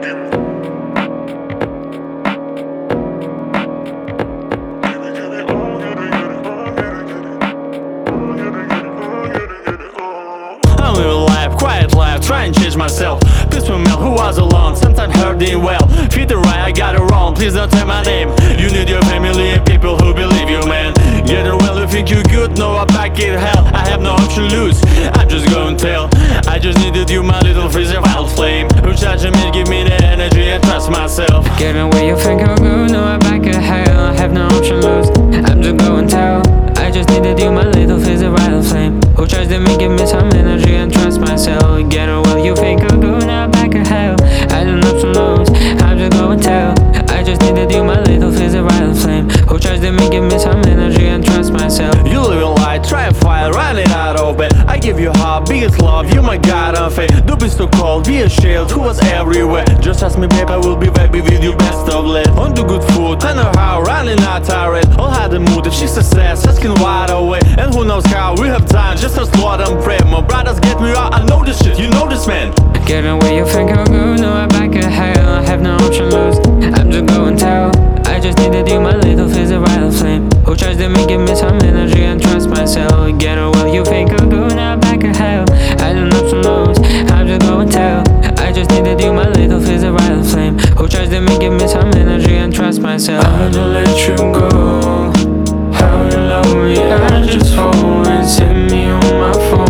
I'm living life, quiet life, trying to change myself. Peaceful man who was alone, sometimes hurting well. Feed the right, I got it wrong, please don't tell my name. You need your family and people who believe you, man. Get it well, you think you good, no, I'm back in hell. I have no option to lose, I'm just going to tell. I just needed you, my little freezer wild flame. Who charging me, give me the energy and trust myself. Get away, you think I'm good, no, I'm back in hell. I have no option to lose, I'm just going to tell. I just needed you, my little freezer wild flame. Who tries to make give me some energy and trust myself. Get away, you think I'm good, now I'm back in hell. I don't have to lose, I'm just going to tell. I just needed you, my little freezer wild flame. Who tries to make give me some energy and trust myself. You live in light, try and fight, running out of bed. I give you heart, biggest love, you my god on faith. Don't be so cold, be a shield, who was everywhere. Just ask me, babe, I will be back with you, best of luck. On the good food, I know how, running out tired. All had the mood, if she's success, asking wide away. And who knows how, we have time, just to slaughter and pray. My brothers get me out, I know this shit, you know this, man. Get away, you think I'm good, no, I'm back in hell. I have no option to lose, I'm just going to tell. I just needed you, my little freezer wild flame. Who tries to make give me some energy and trust myself. Get away, you think I'm good, now I'm back in hell. I don't have to lose, I'm just going to tell. I just needed you, my little freezer wild flame. Who tries to make give me some energy and trust myself. I'm gonna let you go. How you love me, I just phone and send me on my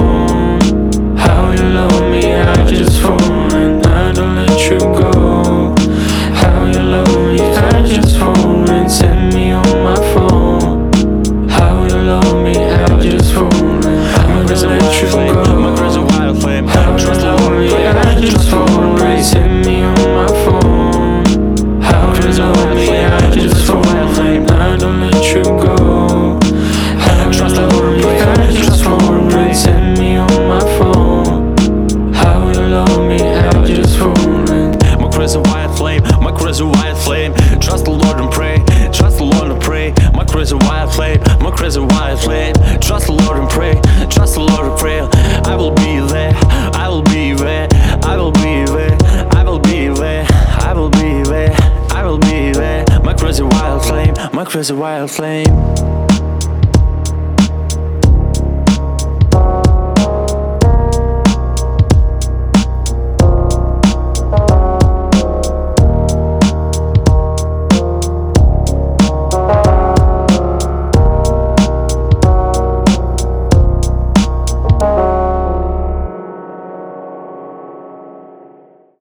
phone. How you love me, I just phone and I don't let you go. How you love me, I just phone and send me on my phone. How you love me, I just phone and I'm gonna let you go. My crazy wild flame, How you love me, I just phone and send me on my phone. How you love me, I just phone and I don't let you go. How you love me, I just phone and send me on my phone. How you love me, I just phone and my crazy wild flame, my crazy wild flame. Trust the Lord and pray, trust the Lord and pray. My crazy wild flame, my crazy wild flame. Trust the Lord and pray, trust the Lord and pray. I will be there, I will be there, I will be there, I will be there, I will be there, I will be there. My crazy wild flame, my crazy wild flame.